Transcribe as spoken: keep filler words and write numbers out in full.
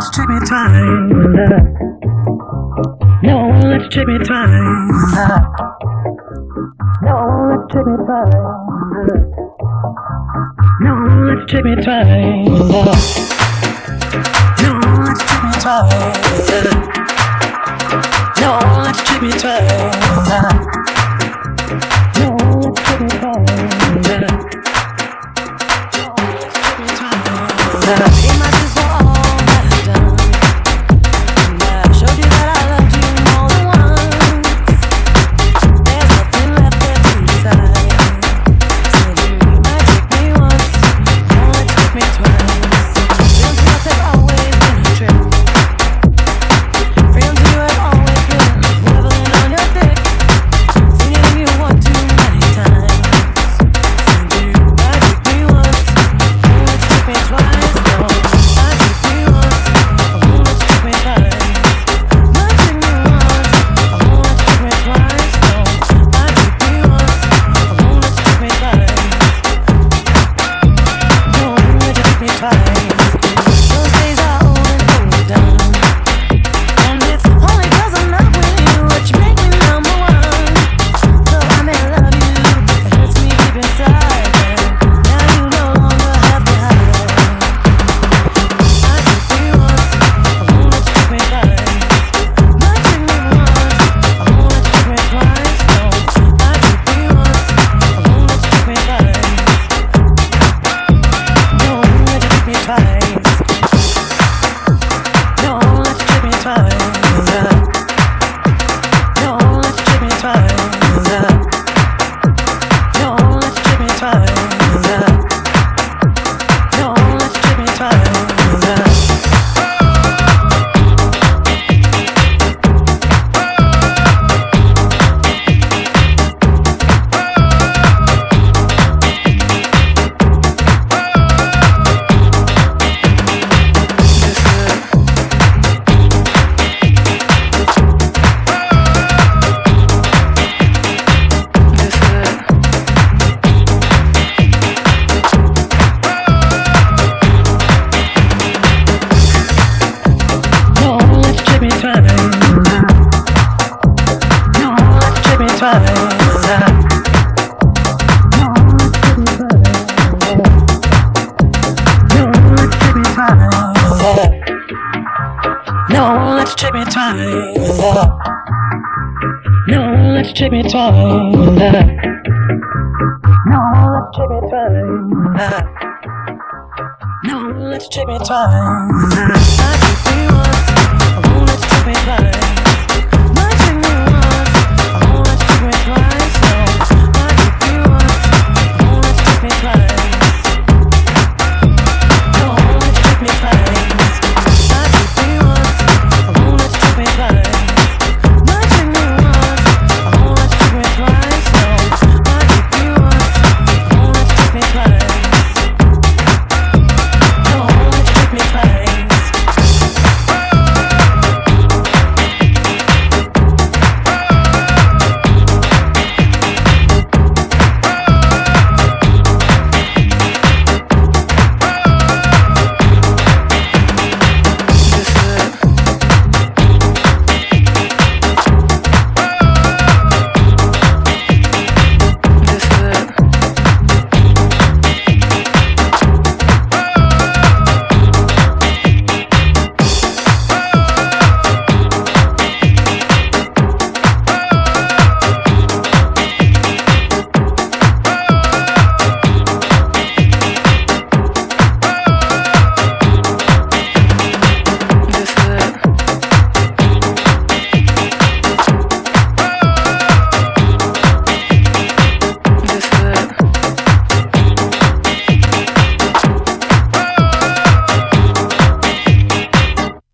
let's take me time. No, let's take me time. No, let's take me time. No, let's take me time. No, let's take me time. No, let's take me time. No, let's take me time. Pretty much is all that I've done. And I showed you that I loved you more than once. There's nothing left there to decide. Said you might take me once, you only took me twice. Friends to us have always been a trip. Friends you have always been leveling on your dick. Seen it if you want too many times. Said you might take me once, you only took me twice. No, let's take me time. No, let's take me time. No, let's take me time. No, let's take me time. I take me once, I won't let's take me time.